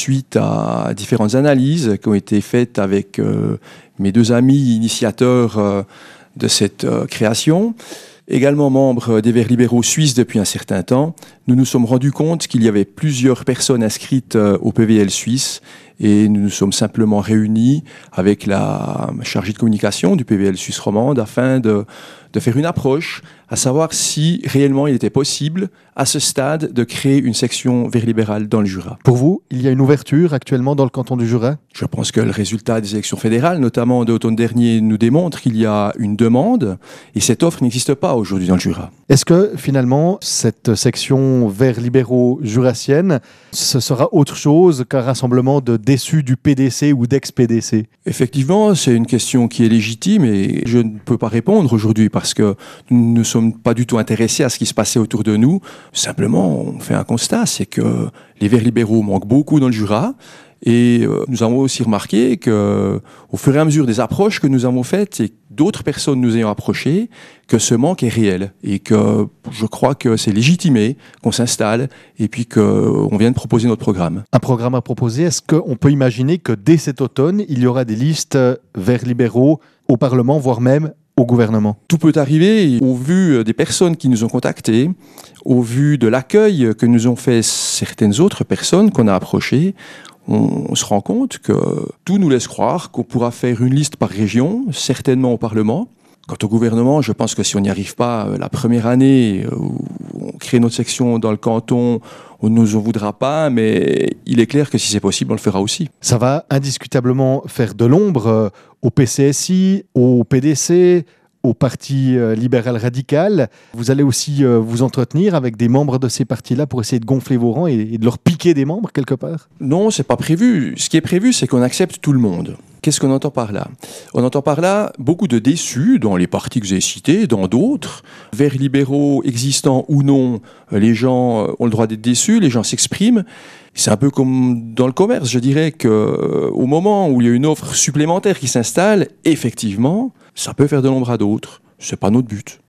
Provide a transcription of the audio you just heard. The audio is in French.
suite à différentes analyses qui ont été faites avec mes deux amis initiateurs de cette création, également membre des Verts libéraux suisses depuis un certain temps, nous nous sommes rendus compte qu'il y avait plusieurs personnes inscrites au PVL suisse et nous nous sommes simplement réunis avec la chargée de communication du PVL Suisse romande afin de faire une approche, à savoir si réellement il était possible à ce stade de créer une section Verts libérale dans le Jura. Pour vous, il y a une ouverture actuellement dans le canton du Jura ? Je pense que le résultat des élections fédérales, notamment de l'automne dernier, nous démontre qu'il y a une demande et cette offre n'existe pas aujourd'hui dans le Jura. Est-ce que finalement, cette section Verts libéraux jurassienne, ce sera autre chose qu'un rassemblement de déçus du PDC ou d'ex-PDC ? Effectivement, c'est une question qui est légitime et je ne peux pas répondre aujourd'hui parce que nous ne sommes pas du tout intéressés à ce qui se passait autour de nous. Simplement, on fait un constat, c'est que les Verts libéraux manquent beaucoup dans le Jura. Et nous avons aussi remarqué qu'au fur et à mesure des approches que nous avons faites et d'autres personnes nous ayant approchés, que ce manque est réel et que je crois que c'est légitimé qu'on s'installe et puis qu'on vient de proposer notre programme. Un programme à proposer, est-ce qu'on peut imaginer que dès cet automne, il y aura des listes Verts libéraux au Parlement, voire même au gouvernement ? Tout peut arriver au vu des personnes qui nous ont contactés, au vu de l'accueil que nous ont fait certaines autres personnes qu'on a approchées. On se rend compte que tout nous laisse croire qu'on pourra faire une liste par région, certainement au Parlement. Quant au gouvernement, je pense que si on n'y arrive pas la première année où on crée notre section dans le canton, on ne nous en voudra pas, mais il est clair que si c'est possible, on le fera aussi. Ça va indiscutablement faire de l'ombre au PCSI, au PDC, au Parti libéral radical. Vous allez aussi vous entretenir avec des membres de ces partis-là pour essayer de gonfler vos rangs et de leur piquer des membres quelque part ? Non, c'est pas prévu. Ce qui est prévu, c'est qu'on accepte tout le monde. Qu'est-ce qu'on entend par là ? On entend par là beaucoup de déçus dans les partis que vous avez cités, dans d'autres. Verts libéraux existants ou non, les gens ont le droit d'être déçus, les gens s'expriment. C'est un peu comme dans le commerce. Je dirais qu'au moment où il y a une offre supplémentaire qui s'installe, effectivement, ça peut faire de l'ombre à d'autres. C'est pas notre but.